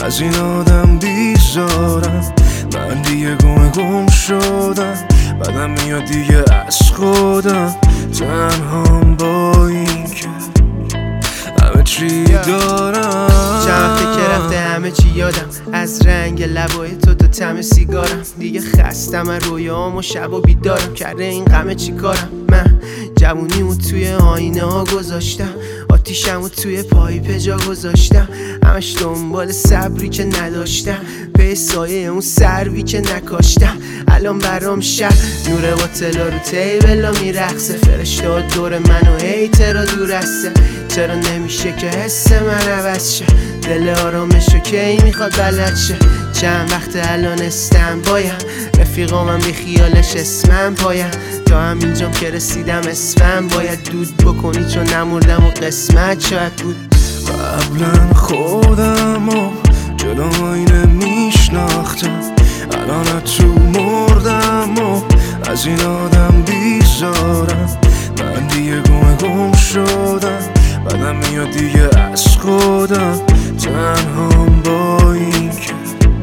از این آدم بیزارم. من دیگه گم شدم، بعدم میاد دیگه از خودم. تنهام با این که همه چی دارم. چند وقته که رفته همه چی یادم، از رنگ لبای تو تا طعم سیگارم. دیگه خستم از رویام و شب و بیدارم. کرده این غمه چی کارم؟ من جوونیمو توی آینه ها گذاشتم، آتیشمو توی پایپ جا گذاشتم. همش دنبال صبری که نداشتم، به سایه اون سروی که نکاشتم. الان برام شب نور باطلا رو تیبلا میرقصه، فرشته دور منو هیترا دور هسته. چرا نمیشه که حس من عوض شه؟ دل آرامشو کی میخواد بلد شه؟ چند وقت الان استم بایم، رفیقا من بی خیالش اسمم پایم. تا همینجام که رسیدم اسمم باید دود بکنی، چون نمردم و قسمت شاید بود. قبلا خودم و جلو آینه میشناختم، الان تو مردم و از این آدم بیزارم. من دیگه گم شدم، بعدم میاد دیگه از خودم. تنهام با این که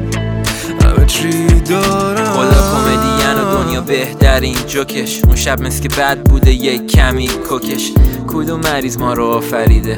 همه چی دارم. خدا کمدین و دنیا بهترین جوکش. اون شب مثل که بد بوده یک کمی کوکش. کدوم مریض ما رو آفریده؟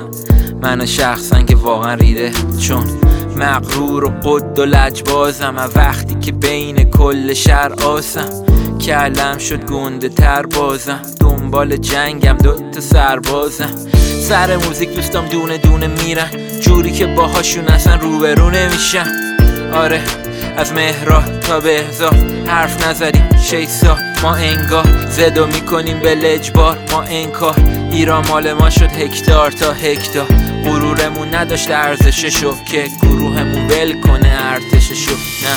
منو شخصا که واقعا ریده، چون مغرور و قد و لجبازم. وقتی که بین کل شهر آسم، کلم شد گنده تر بازم. دنبال جنگم دوتا سربازم. سر موزیک دوستام دونه دونه میرن، جوری که باهاشون اصلا روبرو نمیشن. آره از مهرا تا بهزاد حرف نزدیم 6 سال ما انگار. زدو میکنیم به لجبار ما انکار. ایران مال ما شد هکتار تا هکتار. غرورمون نداشت ارزششو که گروهمون ول کنه ارتششو. نه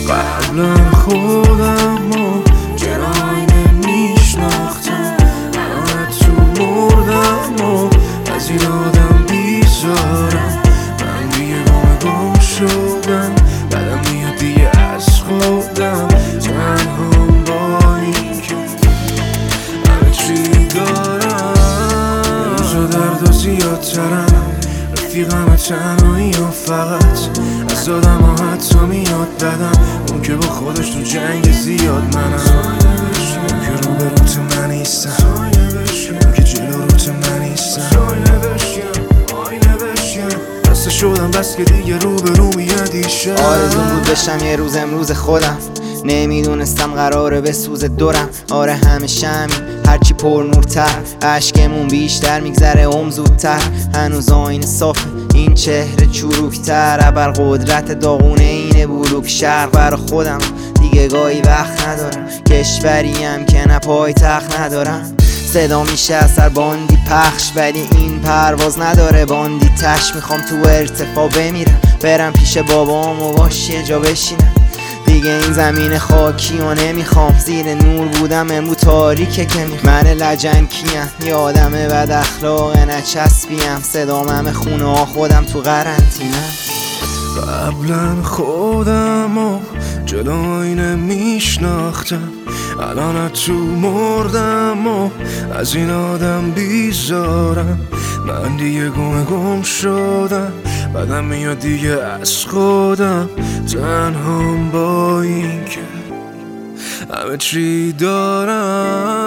قبلا خودم و جراینه میشناختم، الان تو مردم و از این آدم بیزارم. من دیگه گم شدم، بعدم میاد دیگه از خودم. تنهام با این که همه چی دارم. روزا درد و زیادترم، رفیقم تنهایی و فقط از آدم ها حتی میاد بدم. اون که با خودش تو جنگ زیاد منم، اون که رو به روت من نیستم، اون که جلو روت من نیستم. بسته شدم بس که دیگه رو به رو میادی شد. آرزون بود بشم یه روز امروز خودم، نمیدونستم قراره به سوز دورم. آره همیشه همین، هرچی پر نورتر عشقمون بیشتر میگذره زودتر. هنوز آینه صافه این چهره چروکتر، ابر قدرت داغونه اینه بروک. شرق برا خودم دیگه گاهی وقت ندارم، کشوریم که نه پای تخت ندارم. صدا میشه اثر باندی پخش، ولی این پرواز نداره باندی تش. میخوام تو ارتفاع بمیرم، برم پیش بابام و باش یه جا بشینم. دیگه این زمین خاکی و نمیخوام، زیر نور بودم امرو تاریکه که من لجن کیم. یه آدم بد اخلاق نچسبیم، صدام همه خونه ها خودم تو قرنطینم. قبلا خودم و جلو آینه میشناختم، الان تو مردم و از این آدم بیزارم. من دیگه گم شدم، بعدم میاد دیگه از خودم. تنهام با این که همه چی دارم.